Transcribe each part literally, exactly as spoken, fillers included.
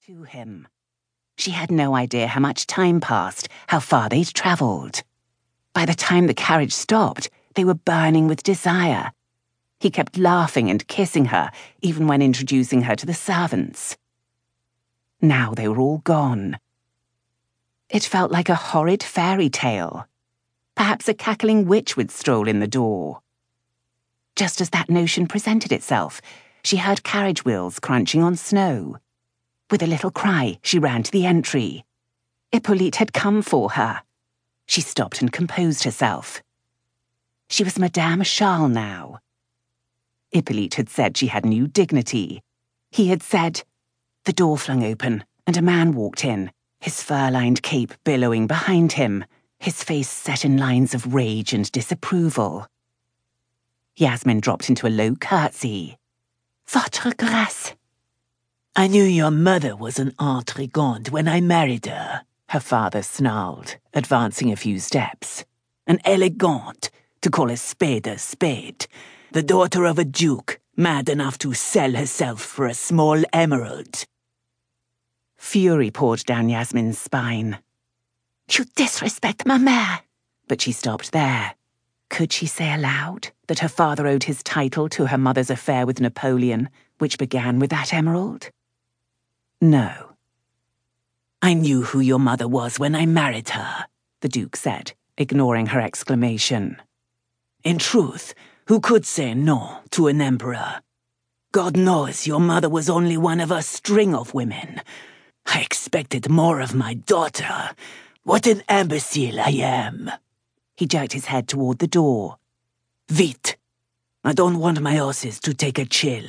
to him. She had no idea how much time passed, how far they'd travelled. By the time the carriage stopped, they were burning with desire. He kept laughing and kissing her, even when introducing her to the servants. Now they were all gone. It felt like a horrid fairy tale. Perhaps a cackling witch would stroll in the door. Just as that notion presented itself, she heard carriage wheels crunching on snow. With a little cry, she ran to the entry. Hippolyte had come for her. She stopped and composed herself. She was Madame Charles now. Hippolyte had said she had new dignity. He had said... The door flung open, and a man walked in, his fur-lined cape billowing behind him, his face set in lines of rage and disapproval. Yasmin dropped into a low curtsy. Votre grâce. I knew your mother was an intrigante when I married her, her father snarled, advancing a few steps. An elegante, to call a spade a spade. The daughter of a duke, mad enough to sell herself for a small emerald. Fury poured down Yasmin's spine. You disrespect ma mère. But she stopped there. Could she say aloud that her father owed his title to her mother's affair with Napoleon, which began with that emerald? No. I knew who your mother was when I married her, the Duke said, ignoring her exclamation. In truth, who could say no to an emperor? God knows your mother was only one of a string of women. I expected more of my daughter. What an imbecile I am. He jerked his head toward the door. Vite. I don't want my horses to take a chill.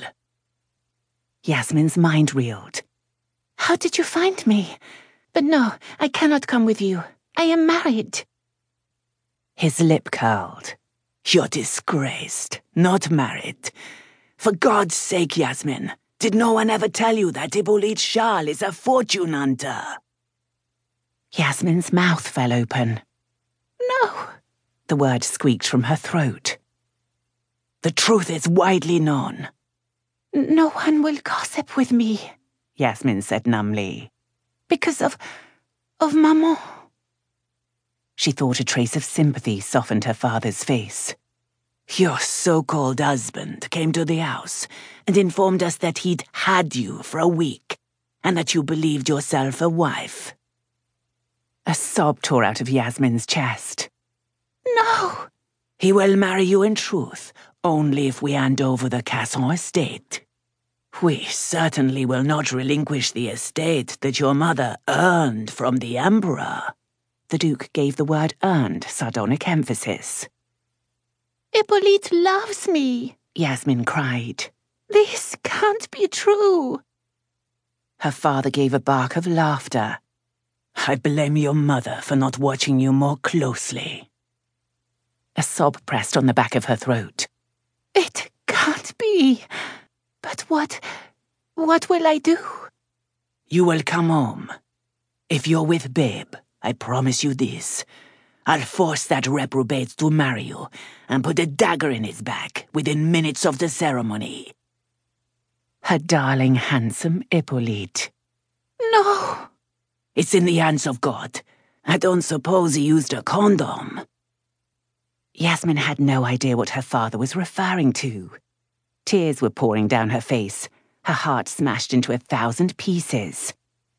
Yasmin's mind reeled. How did you find me? But no, I cannot come with you. I am married. His lip curled. You're disgraced, not married. For God's sake, Yasmin, did no one ever tell you that Hippolyte Charles is a fortune hunter? Yasmin's mouth fell open. No, the word squeaked from her throat. The truth is widely known. No one will gossip with me, Yasmin said numbly. Because of... of maman. She thought a trace of sympathy softened her father's face. Your so-called husband came to the house and informed us that he'd had you for a week and that you believed yourself a wife. A sob tore out of Yasmin's chest. No! He will marry you in truth, only if we hand over the Casson estate. We certainly will not relinquish the estate that your mother earned from the Emperor. The Duke gave the word earned sardonic emphasis. Hippolyte loves me, Yasmin cried. This can't be true. Her father gave a bark of laughter. I blame your mother for not watching you more closely. A sob pressed on the back of her throat. It can't be. But what... what will I do? You will come home. If you're with Babe, I promise you this. I'll force that reprobate to marry you and put a dagger in his back within minutes of the ceremony. Her darling, handsome Hippolyte. No! It's in the hands of God. I don't suppose he used a condom. Yasmin had no idea what her father was referring to. Tears were pouring down her face, her heart smashed into a thousand pieces.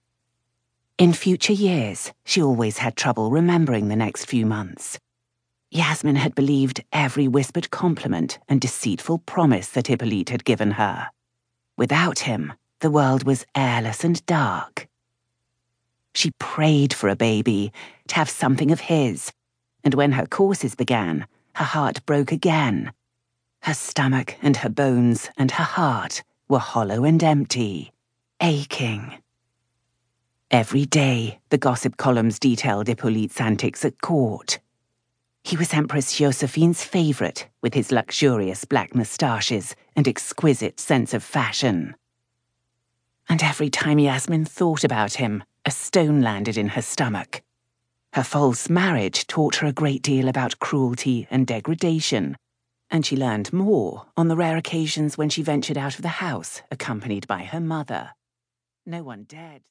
In future years, she always had trouble remembering the next few months. Yasmin had believed every whispered compliment and deceitful promise that Hippolyte had given her. Without him, the world was airless and dark. She prayed for a baby, to have something of his, and when her courses began, her heart broke again. Her stomach and her bones and her heart were hollow and empty, aching. Every day, the gossip columns detailed Hippolyte's antics at court. He was Empress Josephine's favourite, with his luxurious black moustaches and exquisite sense of fashion. And every time Yasmin thought about him, a stone landed in her stomach. Her false marriage taught her a great deal about cruelty and degradation, and she learned more on the rare occasions when she ventured out of the house, accompanied by her mother. No one dared